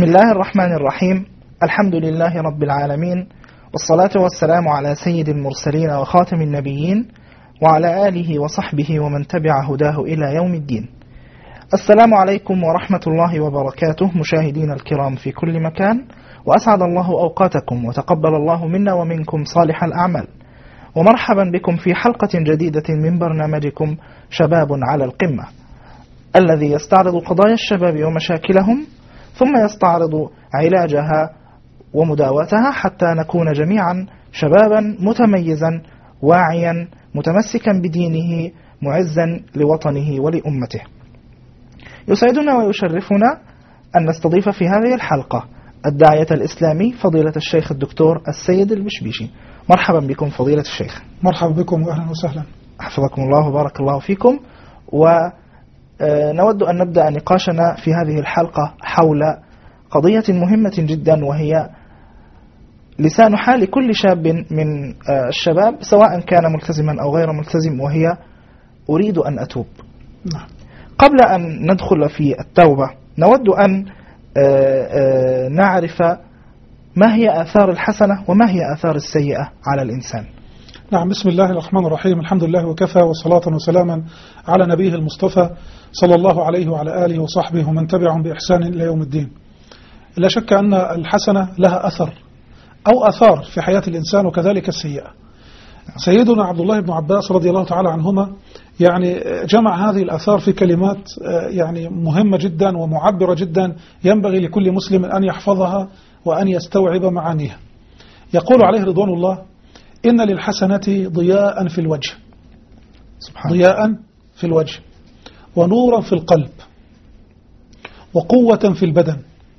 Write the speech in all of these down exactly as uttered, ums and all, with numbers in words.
بسم الله الرحمن الرحيم. الحمد لله رب العالمين، والصلاة والسلام على سيد المرسلين وخاتم النبيين وعلى آله وصحبه ومن تبع هداه إلى يوم الدين. السلام عليكم ورحمة الله وبركاته مشاهدين الكرام في كل مكان، وأسعد الله أوقاتكم وتقبل الله منا ومنكم صالح الأعمال، ومرحبا بكم في حلقة جديدة من برنامجكم شباب على القمة، الذي يستعرض قضايا الشباب ومشاكلهم ثم يستعرض علاجها ومداواتها حتى نكون جميعا شبابا متميزا واعيا متمسكا بدينه معزا لوطنه ولأمته. يسعدنا ويشرفنا أن نستضيف في هذه الحلقة الداعية الإسلامي فضيلة الشيخ الدكتور السيد البشبيشي. مرحبا بكم فضيلة الشيخ. مرحبا بكم وأهلا وسهلا. حفظكم الله وبارك الله فيكم. ونود أن نبدأ نقاشنا في هذه الحلقة حول قضية مهمة جدا، وهي لسان حال كل شاب من الشباب سواء كان ملتزما أو غير ملتزم، وهي أريد أن أتوب. نعم. قبل أن ندخل في التوبة نود أن نعرف ما هي آثار الحسنة وما هي آثار السيئة على الإنسان. نعم. بسم الله الرحمن الرحيم. الحمد لله وكفى، وصلاة وسلاما على نبيه المصطفى صلى الله عليه وعلى آله وصحبه ومن تبعهم بإحسان إلى يوم الدين. لا شك أن الحسنة لها أثر أو أثار في حياة الإنسان، وكذلك السيئة. سيدنا عبد الله بن عباس رضي الله تعالى عنهما يعني جمع هذه الآثار في كلمات يعني مهمة جدا ومعبرة جدا، ينبغي لكل مسلم أن يحفظها وأن يستوعب معانيها. يقول عليه رضوان الله: إن للحسنة ضياء في الوجه، سبحان ضياء في الوجه، ونورا في القلب، وقوة في البدن،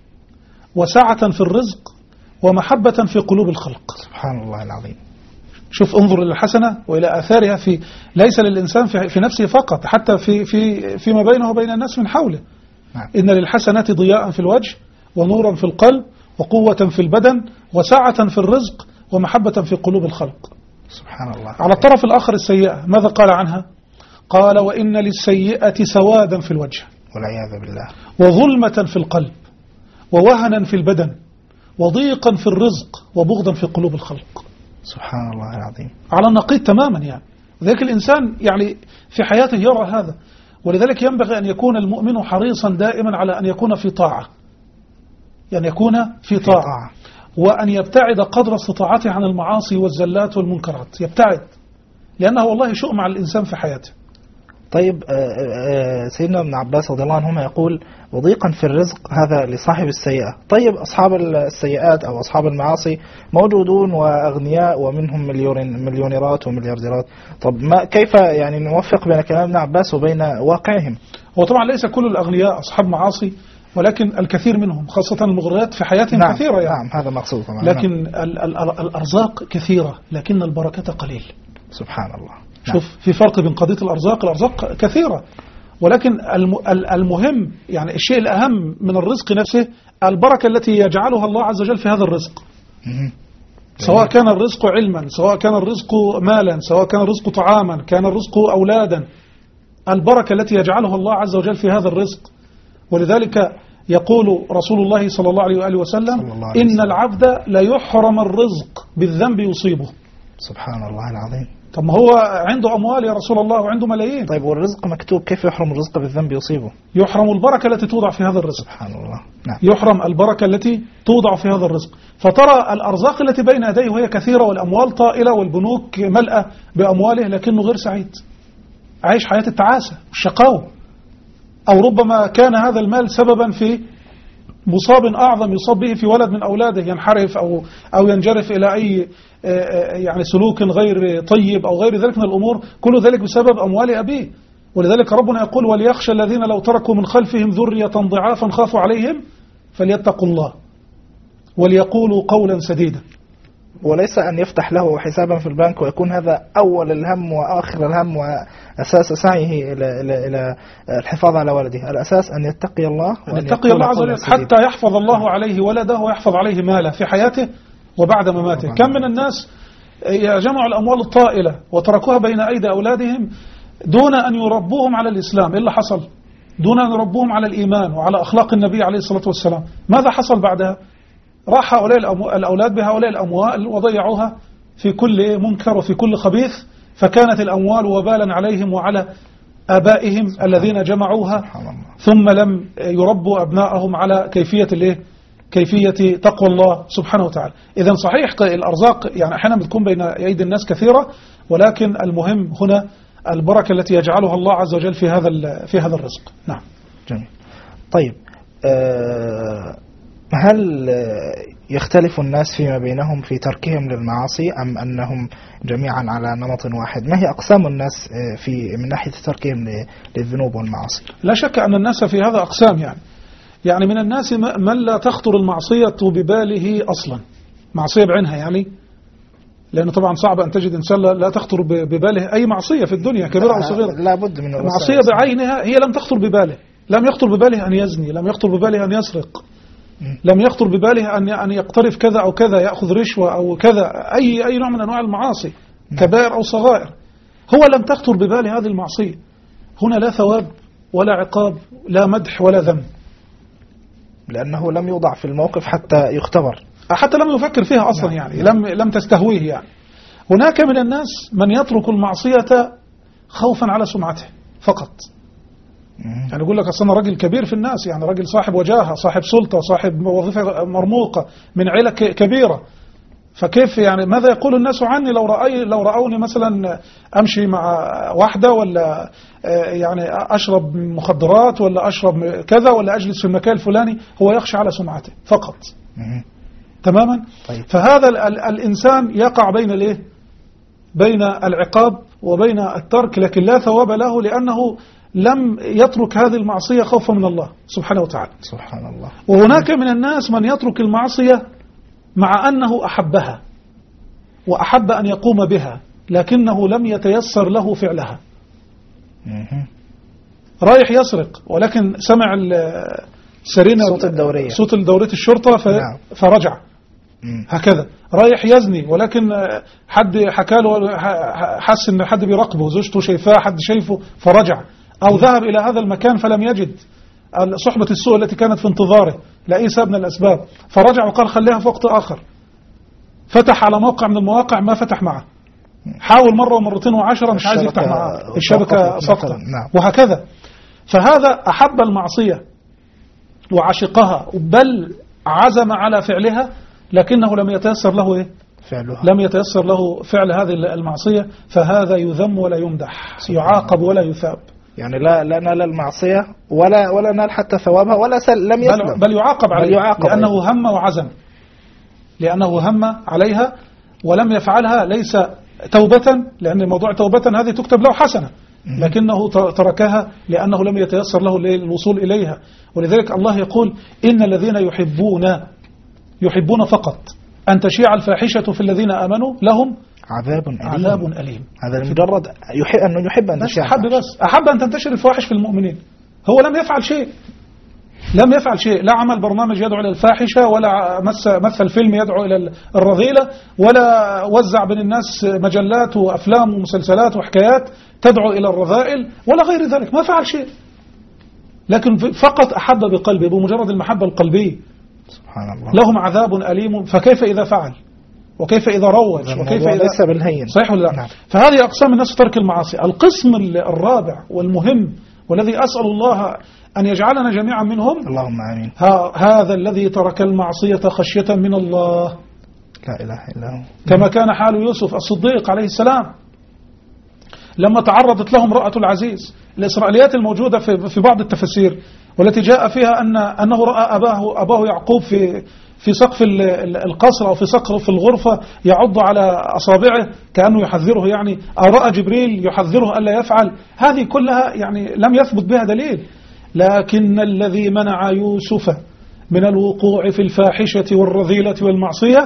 وسعة في الرزق، ومحبة في قلوب الخلق. سبحان الله العظيم. شوف، انظر للحسنة وإلى آثارها في ليس للإنسان في, في نفسه فقط، حتى في في فيما بينه وبين الناس من حوله. نعم. إن للحسنة ضياء في الوجه، ونورا في القلب، وقوة في البدن، وسعة في الرزق، ومحبة في قلوب الخلق. سبحان الله. على الطرف الآخر السيئة ماذا قال عنها؟ قال: وإن للسيئة سوادا في الوجه، والعياذ بالله، وظلمة في القلب، ووهنا في البدن، وضيقا في الرزق، وبغضا في قلوب الخلق. سبحان الله العظيم. على النقيض تماما. يعني ذلك الإنسان يعني في حياته يرى هذا، ولذلك ينبغي أن يكون المؤمن حريصا دائما على أن يكون في طاعة، يعني يكون في طاعة, في طاعة. وأن يبتعد قدر استطاعته عن المعاصي والزلات والمنكرات، يبتعد، لأنه والله شؤم على الإنسان في حياته. طيب سيدنا ابن عباس رضي الله عنهما يقول: وضيقا في الرزق، هذا لصاحب السيئة. طيب أصحاب السيئات أو أصحاب المعاصي موجودون وأغنياء ومنهم مليون مليونيرات ومليارديرات. طب ما كيف يعني نوفق بين كلام ابن عباس وبين واقعهم؟ هو طبعا ليس كل الأغنياء أصحاب معاصي، ولكن الكثير منهم، خاصة المغريات في حياتهم نعم كثيرة يعني. نعم، هذا مقصود طبعا. لكن نعم. ال ال الأرزاق كثيرة، لكن البركة قليل. سبحان الله. شوف، في فرق بين قضية الأرزاق. الأرزاق كثيرة، ولكن المهم يعني الشيء الأهم من الرزق نفسه البركة التي يجعلها الله عز وجل في هذا الرزق، سواء كان الرزق علما، سواء كان الرزق مالا، سواء كان الرزق طعاما، كان الرزق أولادا. البركة التي يجعلها الله عز وجل في هذا الرزق. ولذلك يقول رسول الله صلى الله عليه وآله وسلم: إن العبد لا يحرم الرزق بالذنب يصيبه. سبحان الله العظيم. طب ما هو عنده أموال يا رسول الله وعنده ملايين. طيب والرزق مكتوب، كيف يحرم الرزق بالذنب يصيبه؟ يحرم البركة التي توضع في هذا الرزق. سبحان الله. نعم. يحرم البركة التي توضع في هذا الرزق. فترى الأرزاق التي بين يديه وهي كثيرة، والأموال طائلة، والبنوك ملأة بأمواله، لكنه غير سعيد، عايش حياة التعاسة والشقاوة. أو ربما كان هذا المال سببا في مصاب أعظم يصاب به في ولد من أولاده، ينحرف أو أو ينجرف إلى أي يعني سلوك غير طيب أو غير ذلك من الأمور، كل ذلك بسبب أموال أبيه. ولذلك ربنا يقول: وليخشى الذين لو تركوا من خلفهم ذرية ضعافا خافوا عليهم فليتقوا الله وليقولوا قولا سديدا. وليس أن يفتح له حسابا في البنك ويكون هذا أول الهم وآخر الهم وأساس سعيه إلى إلى إلى الحفاظ على ولده. الأساس أن يتقي الله، أن يتقي الله عز وجل حتى يحفظ الله عليه ولده ويحفظ عليه ماله في حياته وبعد مماته. كم من الناس جمعوا الأموال الطائلة وتركوها بين أيدي أولادهم دون أن يربوهم على الإسلام. إيه اللي حصل؟ دون أن يربوهم على الإيمان وعلى أخلاق النبي عليه الصلاة والسلام. ماذا حصل بعدها؟ راح هؤلاء الأولاد بهؤلاء الأموال وضيعوها في كل منكر وفي كل خبيث، فكانت الأموال وبالا عليهم وعلى آبائهم الذين جمعوها، ثم لم يربوا أبنائهم على كيفية الايه كيفية تقوى الله سبحانه وتعالى. إذن صحيح الأرزاق يعني أحيانا بتكون بين أيدي الناس كثيرة، ولكن المهم هنا البركة التي يجعلها الله عز وجل في هذا في هذا الرزق. نعم. جميل. طيب أه هل يختلف الناس فيما بينهم في تركهم للمعاصي أم أنهم جميعا على نمط واحد؟ ما هي أقسام الناس في من ناحية تركهم للذنوب والمعاصي؟ لا شك أن الناس في هذا أقسام، يعني يعني من الناس من لا تخطر المعصية بباله أصلا، معصية بعينها يعني، لأنه طبعا صعب أن تجد إنسان لا تخطر بباله أي معصية في الدنيا كبيرة أو صغيرة. لا بد من معصية بعينها هي لم تخطر بباله، لم يخطر بباله أن يزني، لم يخطر بباله أن يسرق، لم يخطر بباله أن أن يقترف كذا أو كذا، يأخذ رشوة أو كذا، أي أي نوع من أنواع المعاصي كبائر أو صغائر، هو لم تخطر بباله هذه المعصية. هنا لا ثواب ولا عقاب، لا مدح ولا ذم، لأنه لم يوضع في الموقف حتى يختبر، حتى لم يفكر فيها أصلا، يعني لم لم تستهويه. يعني هناك من الناس من يترك المعصية خوفا على سمعته فقط، يعني يقول لك أصلا أنا راجل كبير في الناس، يعني راجل صاحب وجاهة، صاحب سلطة، صاحب وظيفة مرموقة من عيلة كبيرة، فكيف يعني ماذا يقول الناس عني لو رأي لو رأوني مثلا أمشي مع واحدة، ولا يعني أشرب مخدرات، ولا أشرب كذا، ولا أجلس في المكان الفلاني. هو يخشى على سمعته فقط. تماما. طيب. فهذا ال ال الإنسان يقع بين الايه بين العقاب وبين الترك، لكن لا ثواب له، لأنه لم يترك هذه المعصية خوفا من الله سبحانه وتعالى. سبحان الله. وهناك من الناس من يترك المعصية مع أنه أحبها وأحب أن يقوم بها، لكنه لم يتيسر له فعلها. رايح يسرق، ولكن سمع السرينة صوت الدورية صوت الدورية الشرطة فرجع. هكذا رايح يزني، ولكن حد حكى له، حس ان حد بيراقبه، زوجته شايفاه، حد شايفه فرجع، او ذهب الى هذا المكان فلم يجد صحبة السوء التي كانت في انتظاره لأي سبب من الاسباب، فرجع وقال خليها في وقت اخر. فتح على موقع من المواقع ما فتح معه، حاول مرة ومرتين وعشرة مش عايز يفتح معه، الشبكة سقطت، وهكذا. فهذا احب المعصية وعشقها، بل عزم على فعلها، لكنه لم يتيسر له إيه؟ فعلها. لم يتيسر له فعل هذه المعصية، فهذا يذم ولا يمدح، يعاقب ولا يثاب. يعني لا لا نال المعصية ولا ولا نال حتى ثوابها ولا سل لم يسلم، بل, بل يعاقب عليها، يعاقب لأنه عليه. هم وعزم، لأنه هم عليها ولم يفعلها، ليس توبة، لأن موضوع توبة هذه تكتب له حسنة، لكنه تركها لأنه لم يتيسر له الوصول إليها. ولذلك الله يقول إن الذين يحبون يحبون فقط أن تشيع الفاحشة في الذين آمنوا لهم عذاب أليم. عذاب أليم. هذا مجرد يحب أنه يحب أن تشيع، أحب بس أحب أن تنتشر الفواحش في المؤمنين، هو لم يفعل شيء، لم يفعل شيء، لا عمل برنامج يدعو إلى الفاحشة، ولا مثل فيلم يدعو إلى الرذيلة، ولا وزع بين الناس مجلات وأفلام ومسلسلات وحكايات تدعو إلى الرذائل ولا غير ذلك، ما فعل شيء، لكن فقط أحب بقلبه، بمجرد المحبة القلبية. سبحان الله. لهم عذاب أليم، فكيف إذا فعل، وكيف إذا روج، وكيف إذا ليس بالهين. صحيح ولا لا؟ نعم. فهذه أقسام الناس ترك المعاصي. القسم الرابع والمهم، والذي أسأل الله أن يجعلنا جميعا منهم، اللهم آمين، هذا الذي ترك المعصية خشية من الله، لا إله إلا هو، كما كان حال يوسف الصديق عليه السلام لما تعرضت له امرأة العزيز. الإسرائيليات الموجودة في في بعض التفسير، والتي جاء فيها أن أنه رأى أباه أباه يعقوب في في سقف القصر أو في سقف الغرفة يعض على أصابعه كأنه يحذره، يعني أو رأى جبريل يحذره ألا يفعل. هذه كلها يعني لم يثبت بها دليل، لكن الذي منع يوسف من الوقوع في الفاحشة والرذيلة والمعصية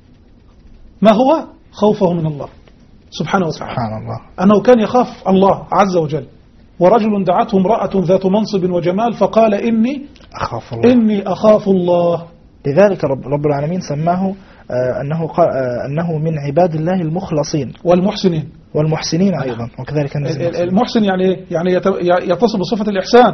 ما هو؟ خوفه من الله سبحانه وتعالى. سبحان الله. أنه كان يخاف الله عز وجل. ورجل دعته امرأة ذات منصب وجمال فقال إني أخاف الله إني أخاف الله. لذلك رب, رب العالمين سماه آه أنه, قال آه أنه من عباد الله المخلصين والمحسنين والمحسنين أيضا، وكذلك المحسن يعني يعني يتصف بصفة الإحسان،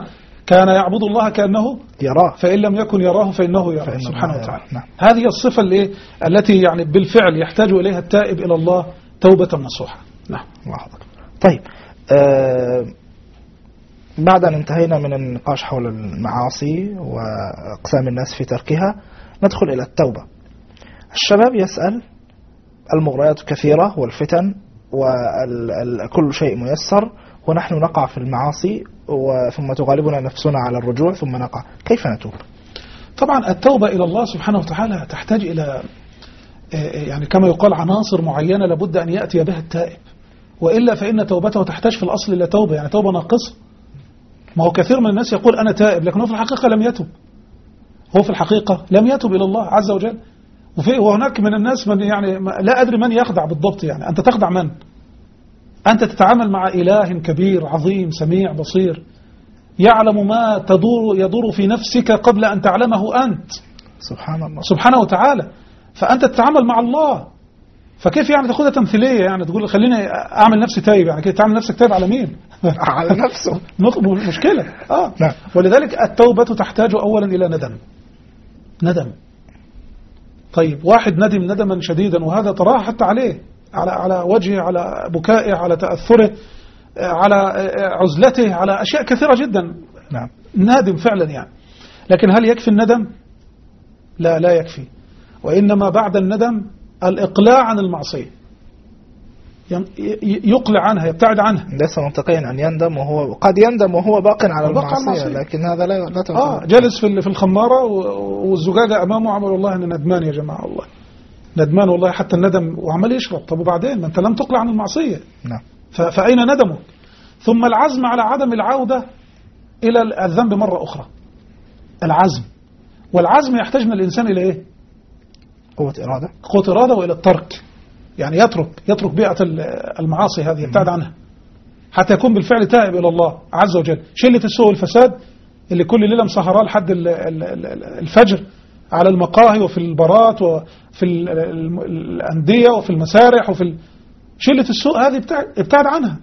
كان يعبد الله كأنه يراه، فإن لم يكن يراه فإنه يراه سبحانه يراه. وتعالى. نعم. هذه الصفة اللي التي يعني بالفعل يحتاج إليها التائب إلى الله توبة نصوحة. نعم. الله أكبر. طيب، آه بعد أن انتهينا من النقاش حول المعاصي وأقسام الناس في تركها، ندخل إلى التوبة. الشباب يسأل: المغريات كثيرة والفتن وكل شيء ميسر، ونحن نقع في المعاصي ثم تغالبنا نفسنا على الرجوع ثم نقع، كيف نتوب؟ طبعا التوبة إلى الله سبحانه وتعالى تحتاج إلى يعني كما يقال عناصر معينة لابد أن يأتي بها التائب، وإلا فإن توبته تحتاج في الأصل إلى توبة، يعني توبة ناقصة. ما هو كثير من الناس يقول أنا تائب، لكنه في الحقيقة لم يتب، هو في الحقيقة لم يتب إلى الله عز وجل. وهناك من الناس من يعني لا أدري من يخدع بالضبط، يعني أنت تخدع من؟ أنت تتعامل مع إله كبير عظيم سميع بصير يعلم ما تدور يدور في نفسك قبل أن تعلمه أنت سبحان الله سبحانه وتعالى. فأنت تتعامل مع الله، فكيف يعني تأخذها تمثيلية؟ يعني تقول خليني أعمل نفسي تايب، يعني كده تعمل نفسك تايب على مين؟ على نفسه. مشكلة. آه. نعم. ولذلك التوبة تحتاج أولا إلى ندم. ندم. طيب واحد ندم ندما شديدا، وهذا تراه حتى عليه، على على وجهه، على بكائه، على تأثره، على عزلته، على أشياء كثيرة جدا. نعم. نادم فعلا يعني. لكن هل يكفي الندم؟ لا لا يكفي، وإنما بعد الندم الإقلاع عن المعصية، يقلع عنها، يبتعد عنها. ليس منطقيا أن يندم وهو قد يندم وهو باق على المعصية، لكن هذا لا لا تنفع. آه جالس في في الخمارة والزجاجة أمامه، عمل والله أنا ندمان يا جماعة، والله ندمان والله، حتى الندم، وعمال يشرب. طب وبعدين ما أنت لم تقلع عن المعصية. نعم. فأين ندمك؟ ثم العزم على عدم العودة إلى الذنب مرة أخرى، العزم. والعزم يحتاج من الإنسان إلى إيه؟ قوة إرادة. قوة إرادة وإلى الترك، يعني يترك يترك بيئة المعاصي هذه، يبتعد عنها حتى يكون بالفعل تائب إلى الله عز وجل. شلة السوء والفساد اللي كل ليلة مسهرها لحد الفجر على المقاهي وفي البارات وفي الأندية وفي المسارح وفي شلة السوء هذه، ابتعد عنها.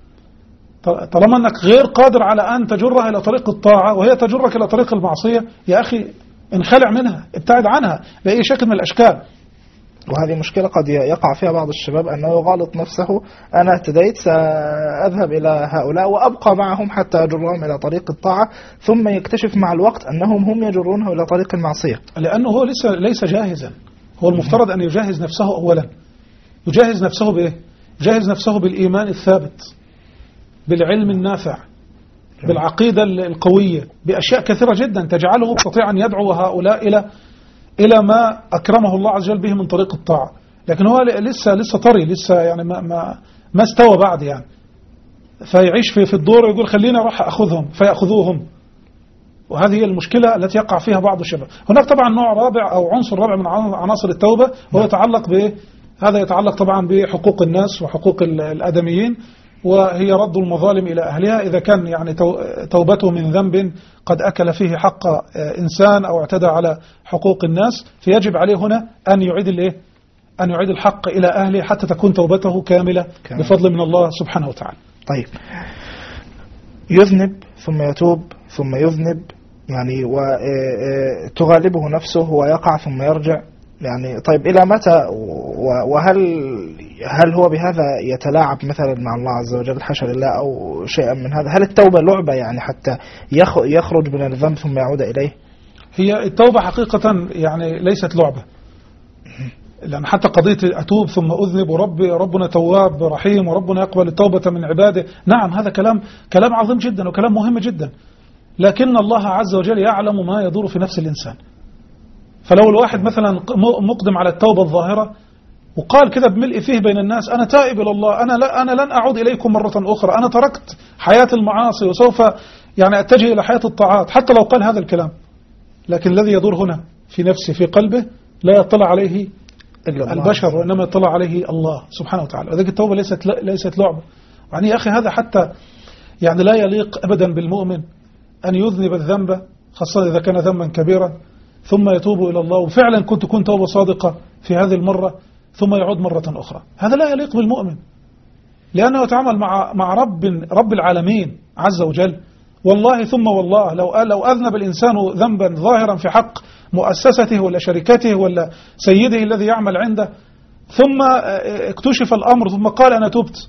طالما أنك غير قادر على أن تجرها إلى طريق الطاعة وهي تجرك إلى طريق المعصية، يا أخي انخلع منها، ابتعد عنها بأي شكل من الأشكال. وهذه مشكلة قد يقع فيها بعض الشباب، أنه يغالط نفسه: أنا اهتديت سأذهب إلى هؤلاء وأبقى معهم حتى أجرهم إلى طريق الطاعة، ثم يكتشف مع الوقت أنهم هم يجرونه إلى طريق المعصية، لأنه هو ليس ليس جاهزا. هو المفترض أن يجهز نفسه أولا. يجهز نفسه بإيه؟ يجهز نفسه بالإيمان الثابت، بالعلم النافع، بالعقيدة القوية، بأشياء كثيرة جدا تجعله يستطيع أن يدعو هؤلاء إلى إلى ما أكرمه الله عز وجل به من طريق الطاعة. لكن هو لسه لسه طري، لسه يعني ما ما ما استوى بعد يعني. فيعيش في في الدور ويقول خلينا أروح أخذهم فيأخذوهم. وهذه هي المشكلة التي يقع فيها بعض الشباب. هناك طبعا نوع رابع أو عنصر رابع من عناصر التوبة، هو يتعلق ب هذا يتعلق طبعا بحقوق الناس وحقوق الآدميين، وهي رد المظالم إلى أهلها. إذا كان يعني توبته من ذنب قد أكل فيه حق إنسان أو اعتدى على حقوق الناس، فيجب عليه هنا أن يعيد الإيه؟ أن يعيد الحق إلى أهله حتى تكون توبته كاملة كامل. بفضل من الله سبحانه وتعالى. طيب، يذنب ثم يتوب ثم يذنب، يعني وتغالبه نفسه ويقع ثم يرجع، يعني طيب إلى متى؟ وهل هل هو بهذا يتلاعب مثلا مع الله عز وجل حاشا لله أو شيئا من هذا؟ هل التوبة لعبة يعني حتى يخرج من الذنب ثم يعود إليه؟ هي التوبة حقيقة يعني ليست لعبة، لأن حتى قضية أتوب ثم أذنب وربي ربنا تواب رحيم وربنا يقبل التوبة من عباده، نعم هذا كلام كلام عظيم جدا وكلام مهم جدا، لكن الله عز وجل يعلم ما يدور في نفس الإنسان. فلو الواحد مثلا مقدم على التوبة الظاهرة وقال كده بملء فيه بين الناس أنا تائب إلى الله، أنا لا أنا لن أعود إليكم مرة أخرى، أنا تركت حياة المعاصي وسوف يعني أتجه إلى حياة الطاعات، حتى لو قال هذا الكلام، لكن الذي يدور هنا في نفسه في قلبه لا يطلع عليه البشر وإنما يطلع عليه الله سبحانه وتعالى. وذلك التوبة ليست ليست لعبة. يعني يا أخي هذا حتى يعني لا يليق أبدا بالمؤمن أن يذنب الذنب، خاصة إذا كان ذنبا كبيرا، ثم يتوب إلى الله وفعلا كنت تكون توبة صادقة في هذه المرة ثم يعود مرة أخرى. هذا لا يليق بالمؤمن، لأنه يتعامل مع مع رب رب العالمين عز وجل، والله ثم والله لو لو أذنب الإنسان ذنبا ظاهرا في حق مؤسسته ولا شركته ولا سيده الذي يعمل عنده، ثم اكتشف الأمر ثم قال أنا تبت،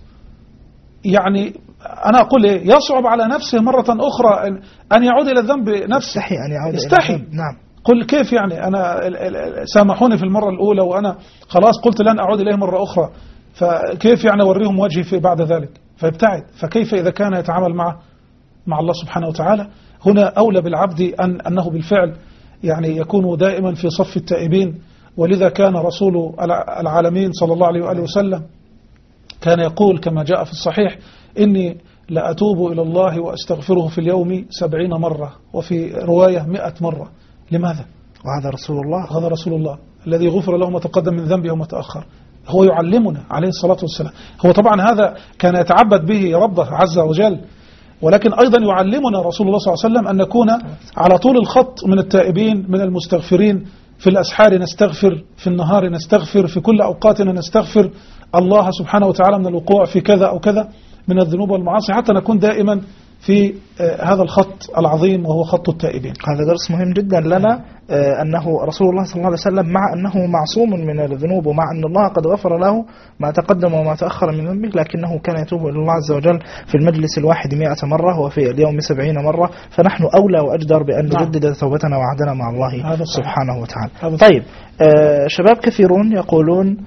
يعني أنا أقول إيه، يصعب على نفسه مرة أخرى أن يعود إلى الذنب نفسه. يستحي أن يعود يستحي. إلى الذنب. نعم. قل كيف يعني أنا سامحوني في المرة الأولى وأنا خلاص قلت لن أعود إليه مرة أخرى، فكيف يعني أوريهم وجهي في بعد ذلك؟ فيبتعد. فكيف إذا كان يتعامل مع مع الله سبحانه وتعالى؟ هنا أولى بالعبد أن أنه بالفعل يعني يكون دائما في صف التائبين. ولذا كان رسول العالمين صلى الله عليه وآله وسلم كان يقول كما جاء في الصحيح: إني لأتوب إلى الله وأستغفره في اليوم سبعين مرة، وفي رواية مئة مرة. لماذا؟ وهذا رسول الله، هذا رسول الله الذي غفر له ما تقدم من ذنبه وما تأخر. هو يعلمنا عليه الصلاة والسلام. هو طبعا هذا كان يتعبد به ربه عز وجل، ولكن أيضا يعلمنا رسول الله صلى الله عليه وسلم أن نكون على طول الخط من التائبين من المستغفرين. في الأسحار نستغفر، في النهار نستغفر، في كل أوقاتنا نستغفر الله سبحانه وتعالى من الوقوع في كذا أو كذا من الذنوب والمعاصي، حتى نكون دائما في هذا الخط العظيم وهو خط التائبين. هذا درس مهم جدا لنا، أنه رسول الله صلى الله عليه وسلم مع أنه معصوم من الذنوب ومع أن الله قد غفر له ما تقدم وما تأخر من ذنبه، لكنه كان يتوب إلى الله عز وجل في المجلس الواحد مئة مرة وفي اليوم سبعين مرة. فنحن أولى وأجدر بأن نجدد توبتنا وعهدنا مع الله سبحانه وتعالى. طيب، آه شباب كثيرون يقولون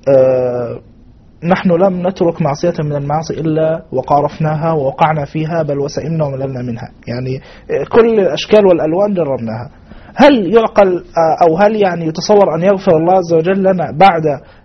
آه نحن لم نترك معصية من المعاصي إلا وقارفناها ووقعنا فيها، بل وسئمنا ومللنا منها، يعني كل الأشكال والألوان جربناها. هل يعقل أو هل يعني يتصور أن يغفر الله عز وجل لنا بعد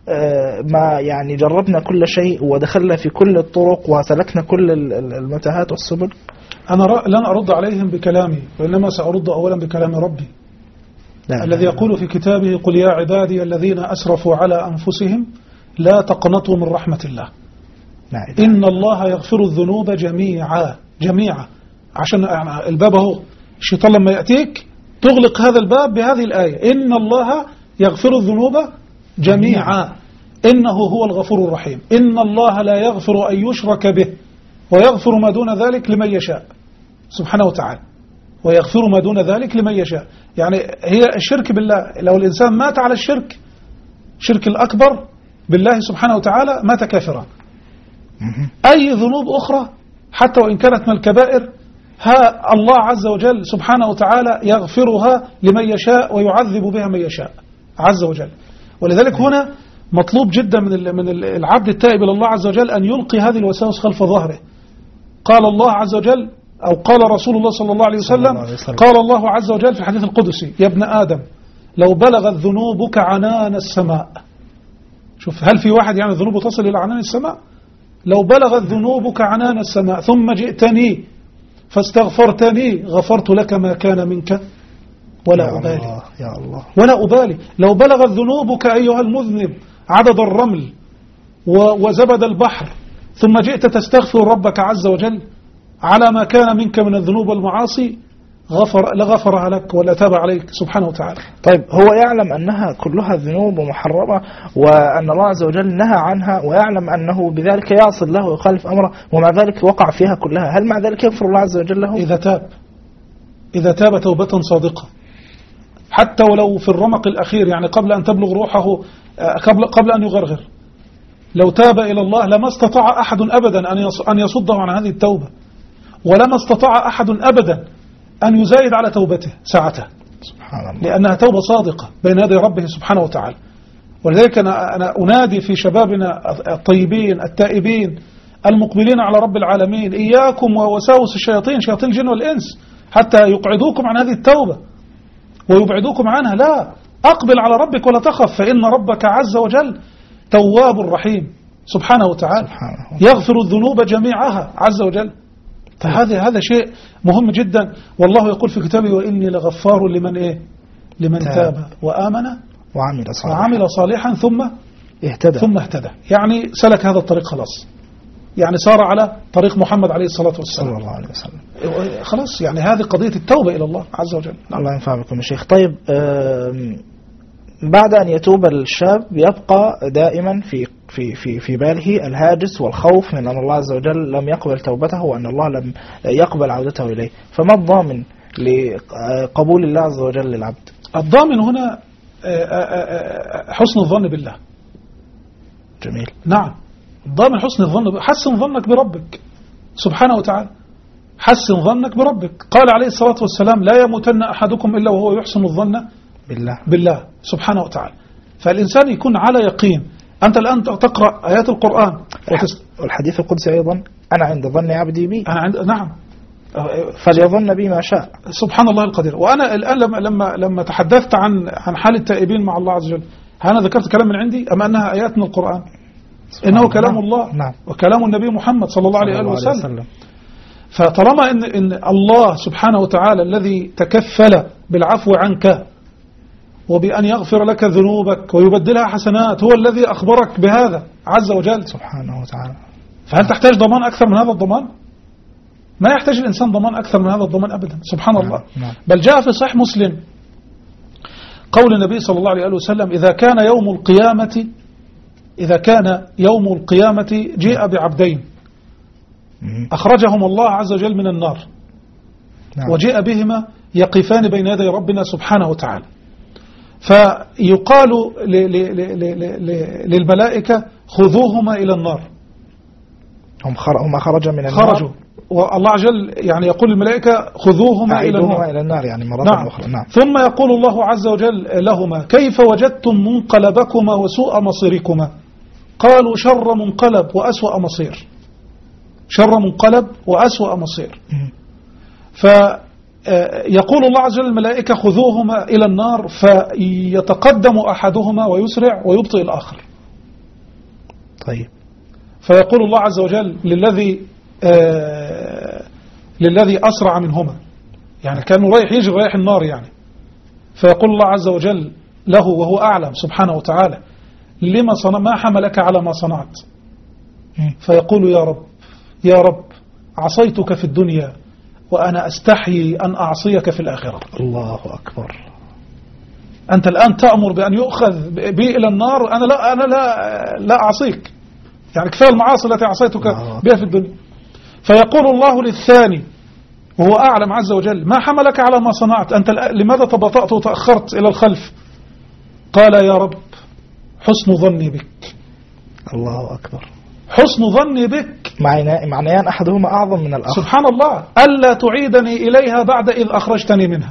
ما يعني جربنا كل شيء ودخلنا في كل الطرق وسلكنا كل المتاهات والسبل؟ أنا لن أرد عليهم بكلامي، وإنما سأرد أولا بكلام ربي لا الذي لا يقول في كتابه: قل يا عبادي الذين أسرفوا على أنفسهم لا تقنطوا من رحمة الله لا إن الله يغفر الذنوب جميعا جميعا. عشان الباب اهو، الشيطان لما يأتيك تغلق هذا الباب بهذه الآية: إن الله يغفر الذنوب جميعا إنه هو الغفور الرحيم. إن الله لا يغفر أن يشرك به ويغفر ما دون ذلك لمن يشاء سبحانه وتعالى، ويغفر ما دون ذلك لمن يشاء. يعني هي الشرك بالله، لو الإنسان مات على الشرك شرك الأكبر بالله سبحانه وتعالى مات كافرا. أي ذنوب أخرى حتى وإن كانت من الكبائر ها الله عز وجل سبحانه وتعالى يغفرها لمن يشاء ويعذب بها من يشاء عز وجل. ولذلك هنا مطلوب جدا من من العبد التائب إلى الله عز وجل أن يلقي هذه الوساوس خلف ظهره. قال الله عز وجل أو قال رسول الله صلى الله عليه وسلم: قال الله عز وجل في الحديث القدسي: يا ابن آدم لو بلغت ذنوبك عنان السماء. شوف، هل في واحد يعني ذنوبه تصل إلى عنان السماء؟ لو بلغت ذنوبك عنان السماء ثم جئتني فاستغفرتني غفرت لك ما كان منك ولا يا أبالي الله يا الله ولا أبالي. لو بلغت ذنوبك أيها المذنب عدد الرمل وزبد البحر ثم جئت تستغفر ربك عز وجل على ما كان منك من الذنوب والمعاصي غفر لغفرها لك ولا تاب عليك سبحانه وتعالى. طيب، هو يعلم أنها كلها ذنوب ومحرمة وأن الله عز وجل نهى عنها، ويعلم أنه بذلك يعصي الله ويخالف أمره، ومع ذلك وقع فيها كلها. هل مع ذلك يغفر الله عز وجل له؟ إذا تاب إذا تاب توبة صادقة، حتى ولو في الرمق الأخير، يعني قبل أن تبلغ روحه، قبل قبل أن يغرغر، لو تاب إلى الله لما استطاع أحد أبدا أن يصده عن هذه التوبة، ولما استطاع أحد أبدا أن يزايد على توبته ساعته، سبحان الله، لأنها توبة صادقة بين يدي ربه سبحانه وتعالى. ولذلك أنا, أنا أنادي في شبابنا الطيبين التائبين المقبلين على رب العالمين: إياكم ووساوس الشياطين، شياطين الجن والإنس، حتى يقعدوكم عن هذه التوبة ويبعدوكم عنها. لا، أقبل على ربك ولا تخف، فإن ربك عز وجل تواب رحيم سبحانه وتعالى، سبحانه. يغفر الذنوب جميعها عز وجل. فهذا هذا شيء مهم جدا. والله يقول في كتابه: وإني لغفار لمن إيه لمن تاب, تاب وآمن وعمل صالحا, وعمل صالحا ثم اهتدى ثم اهتدى يعني سلك هذا الطريق خلاص، يعني صار على طريق محمد عليه الصلاة والسلام صلى الله عليه وسلم. خلاص، يعني هذه قضية التوبة إلى الله عز وجل. الله ينفع بكم يا شيخ. طيب، بعد أن يتوب الشاب يبقى دائما في في في في باله الهاجس والخوف من أن الله عز وجل لم يقبل توبته وأن الله لم يقبل عودته إليه. فما الضامن لقبول الله عز وجل للعبد؟ الضامن هنا حسن الظن بالله. جميل. نعم، الضامن حسن الظن. حسن ظنك بربك سبحانه وتعالى، حسن ظنك بربك. قال عليه الصلاة والسلام: لا يموتن أحدكم إلا وهو يحسن الظن بالله بالله سبحانه وتعالى. فالإنسان يكون على يقين. أنت الآن تقرأ آيات القرآن وتس... والحديث القدسي أيضا: أنا عند ظن عبدي بي. أنا عند... نعم، فليظن بي ما شاء. سبحان الله القدير. وأنا الآن لما لما لما تحدثت عن عن حال التائبين مع الله عز وجل، هل أنا ذكرت كلام من عندي أم أنها آيات من القرآن؟ إنه كلام الله. نعم. وكلام النبي محمد صلى الله عليه وسلم. فطالما إن إن الله سبحانه وتعالى الذي تكفل بالعفو عنك وبأن يغفر لك ذنوبك ويبدلها حسنات، هو الذي أخبرك بهذا عز وجل سبحانه وتعالى، فهل تحتاج ضمان أكثر من هذا الضمان؟ ما يحتاج الإنسان ضمان أكثر من هذا الضمان أبدا. سبحان الله. بل جاء في صحيح مسلم قول النبي صلى الله عليه وسلم: إذا كان يوم القيامة إذا كان يوم القيامة جيء بعبدين أخرجهم الله عز وجل من النار وجيء بهما يقفان بين يدي ربنا سبحانه وتعالى، فيقال للملائكة: خذوهما إلى النار. هم خرجوا من النار، خرجوا، والله عز وجل يعني يقول الملائكة: خذوهما إلى النار, إلى النار يعني مرة نعم. أخرى. نعم. ثم يقول الله عز وجل لهما: كيف وجدتم منقلبكما وسوء مصيركما؟ قالوا: شر منقلب وأسوأ مصير. شر منقلب وأسوأ مصير. فيقول الله عز وجل الملائكة: خذوهما إلى النار، فيتقدم أحدهما ويسرع ويبطئ الآخر. طيب. فيقول الله عز وجل للذي آه للذي أسرع منهما، يعني كانوا رايح يجري رايح النار يعني، فيقول الله عز وجل له وهو أعلم سبحانه وتعالى: لما صنع ما حملك على ما صنعت؟ فيقول: يا رب يا رب عصيتك في الدنيا وأنا أستحيي أن أعصيك في الآخرة. الله أكبر. أنت الآن تأمر بأن يؤخذ بي إلى النار، أنا لا أنا لا لا أعصيك، يعني كفاية المعاصي التي عصيتك بها في الدنيا. فيقول الله للثاني وهو أعلم عز وجل: ما حملك على ما صنعت؟ أنت لماذا تبطأت وتأخرت إلى الخلف؟ قال: يا رب حسن ظني بك. الله أكبر. حسن ظني بك معنيان أحدهما أعظم من الآخر. سبحان الله. ألا تعيدني إليها بعد إذ أخرجتني منها.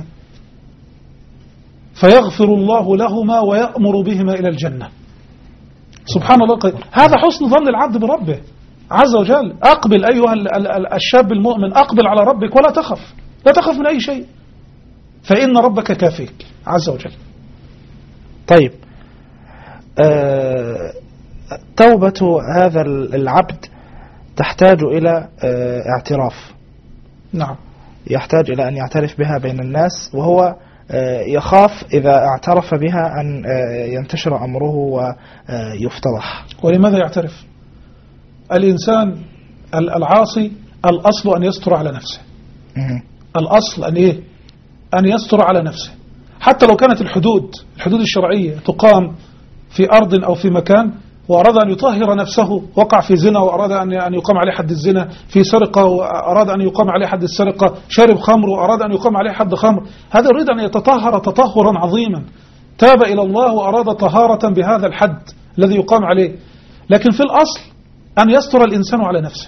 فيغفر الله لهما ويأمر بهما إلى الجنة. سبحان الله. هذا حسن ظن العبد بربه عز وجل. أقبل أيها الشاب المؤمن، أقبل على ربك ولا تخف، لا تخف من أي شيء، فإن ربك كافيك عز وجل. طيب، أه توبة هذا العبد تحتاج إلى أه اعتراف. نعم. يحتاج إلى أن يعترف بها بين الناس، وهو يخاف إذا اعترف بها أن ينتشر أمره ويفتضح. ولماذا يعترف؟ الإنسان العاصي الأصل أن يستر على نفسه. الأصل أن إيه؟ أن يستر على نفسه، حتى لو كانت الحدود الحدود الشرعية تقام في أرض أو في مكان، وأراد أن يطهر نفسه، وقع في زنا وأراد أن يقام عليه حد الزنا، في سرقة وأراد أن يقام عليه حد السرقة، شرب خمر وأراد أن يقام عليه حد خمر، هذا يريد أن يتطهر تطهرا عظيما، تاب إلى الله وأراد طهارة بهذا الحد الذي يقام عليه. لكن في الأصل أن يستر الإنسان على نفسه،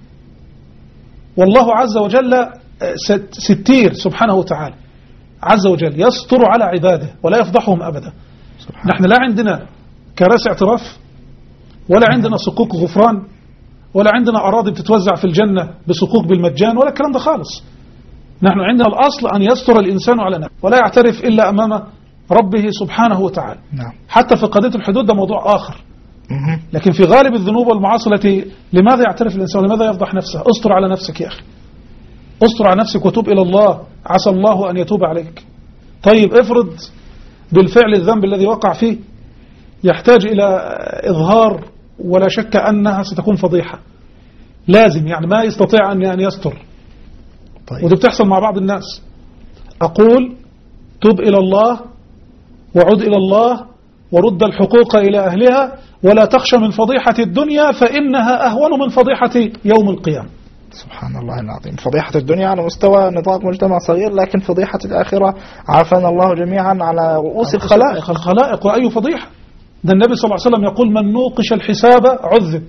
والله عز وجل ستير سبحانه وتعالى عز وجل، يستر على عباده ولا يفضحهم أبدا. نحن لا عندنا كراسي اعتراف، ولا عندنا صكوك غفران، ولا عندنا أراضي بتتوزع في الجنة بصكوك بالمجان، ولا الكلام ده خالص. نحن عندنا الأصل أن يستر الإنسان على نفسه ولا يعترف إلا أمام ربه سبحانه وتعالى. نعم. حتى في قضية الحدود ده موضوع آخر، لكن في غالب الذنوب والمعاصي التي لماذا يعترف الإنسان؟ لماذا يفضح نفسه؟ استر على نفسك يا أخي، استر على نفسك وتوب إلى الله، عسى الله أن يتوب عليك. طيب افرض بالفعل الذنب الذي وقع فيه يحتاج إلى إظهار، ولا شك أنها ستكون فضيحة، لازم يعني ما يستطيع أن يستر. طيب. ودي بتحصل مع بعض الناس. أقول تب إلى الله وعد إلى الله ورد الحقوق إلى أهلها، ولا تخشى من فضيحة الدنيا فإنها أهون من فضيحة يوم القيامة. سبحان الله العظيم. فضيحة الدنيا على مستوى نطاق مجتمع صغير، لكن فضيحة الآخرة عافانا الله جميعا على رؤوس الخلائق. الخلائق وأي فضيحة. ده النبي صلى الله عليه وسلم يقول من نوقش الحساب عذب.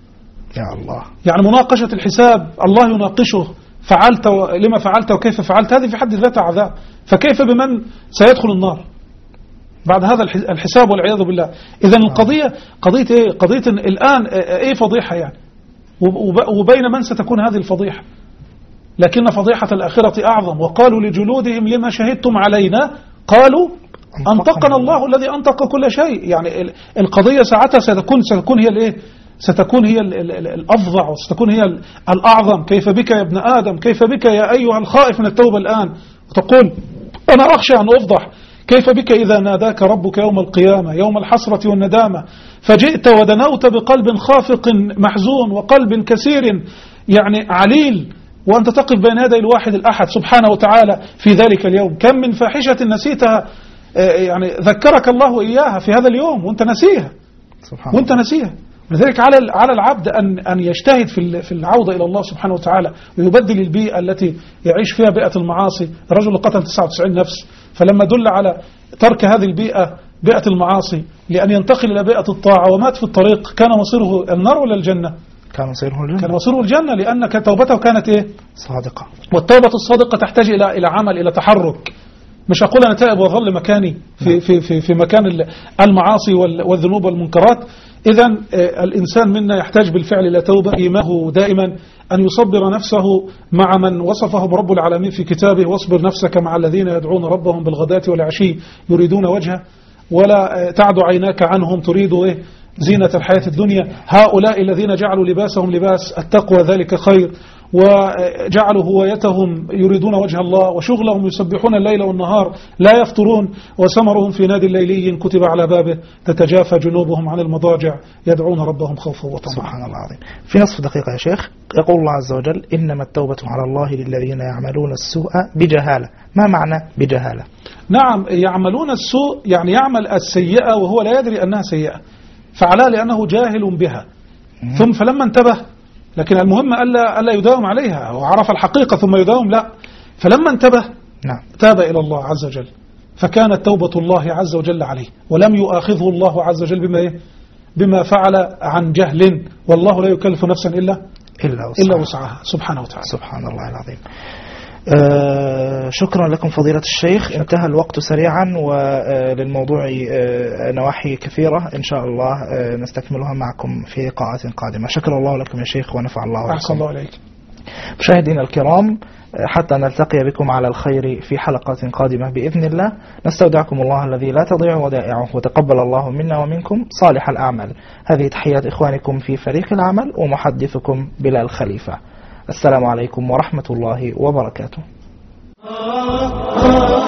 يا الله. يعني مناقشة الحساب الله يناقشه، فعلت و... لما فعلت وكيف فعلت، هذه في حد ذاتها عذاب، فكيف بمن سيدخل النار بعد هذا الحساب والعياذ بالله. إذا القضية قضية إيه؟ قضية الآن إيه فضيحة يعني، وبين من ستكون هذه الفضيحة. لكن فضيحة الآخرة أعظم. وقالوا لجلودهم لما شهدتم علينا قالوا أنطقنا الله الذي أنطق كل شيء. يعني القضية ساعتها ستكون ستكون هي الإيه؟ ستكون هي الأفظع، وستكون هي الأعظم. كيف بك يا ابن آدم، كيف بك يا أيها الخائف من التوبة الآن، وتقول أنا أخشى أن أفضح. كيف بك إذا ناداك ربك يوم القيامة يوم الحسرة والندامة، فجئت ودنوت بقلب خافق محزون وقلب كثير يعني عليل، وأنت تقف بين يدي الواحد الأحد سبحانه وتعالى في ذلك اليوم. كم من فاحشة نسيتها يعني ذكرك الله إياها في هذا اليوم وأنت نسيها، وأنت نسيها. لذلك على على العبد أن أن يجتهد في في العودة إلى الله سبحانه وتعالى، ويبدل البيئة التي يعيش فيها بيئة المعاصي. الرجل قتل تسعة وتسعين نفس، فلما دل على ترك هذه البيئة بيئة المعاصي لأن ينتقل إلى بيئة الطاعة ومات في الطريق، كان مصيره النار ولا الجنة؟ كان مصيره الجنة. كان مصيره الجنة، لأن توبته كانت إيه؟ صادقة. والتوبة الصادقة تحتاج إلى إلى عمل، إلى تحرك. مش أقول أنا تائب وظل مكاني في في في في مكان المعاصي والذنوب والمنكرات. إذا الإنسان منا يحتاج بالفعل إلى توبة. إيمانه دائما أن يصبر نفسه مع من وصفه برب العالمين في كتابه: واصبر نفسك مع الذين يدعون ربهم بالغداة والعشي يريدون وجهه ولا تعد عيناك عنهم تريد إيه؟ زينة الحياة الدنيا. هؤلاء الذين جعلوا لباسهم لباس التقوى ذلك خير، وجعلوا هوايتهم يريدون وجه الله، وشغلهم يسبحون الليل والنهار لا يفطرون، وسمرهم في نادي الليلي كتب على بابه تتجافى جنوبهم عن المضاجع يدعون ربهم خوفا وطمعا. سبحان الله العظيم. في نصف دقيقة يا شيخ، يقول الله عز وجل: إنما التوبة على الله للذين يعملون السوء بجهالة. ما معنى بجهالة؟ نعم، يعملون السوء يعني يعمل السيئة وهو لا يدري أنها سيئة، فعلاه لأنه جاهل بها. مم. ثم فلما انتبه، لكن المهم ألا, ألا يداوم عليها، وعرف الحقيقة ثم يداوم، لا، فلما انتبه نعم. تاب إلى الله عز وجل، فكانت توبة الله عز وجل عليه، ولم يؤاخذه الله عز وجل بما, إيه؟ بما فعل عن جهل، والله لا يكلف نفسا إلا إلا وسعها, إلا وسعها سبحانه وتعالى. سبحان الله العظيم. آه شكرا لكم فضيلة الشيخ. شكرا. انتهى الوقت سريعا، وللموضوع آه نواحي كثيرة إن شاء الله آه نستكملها معكم في لقاءات قادمة. شكرا الله لكم يا شيخ ونفع الله بكم. أحسن الله عليك. مشاهدينا الكرام، حتى نلتقي بكم على الخير في حلقات قادمة بإذن الله، نستودعكم الله الذي لا تضيع ودائعه، وتقبل الله منا ومنكم صالح الأعمال. هذه تحيات إخوانكم في فريق العمل ومحدثكم بلال خليفة. السلام عليكم ورحمة الله وبركاته.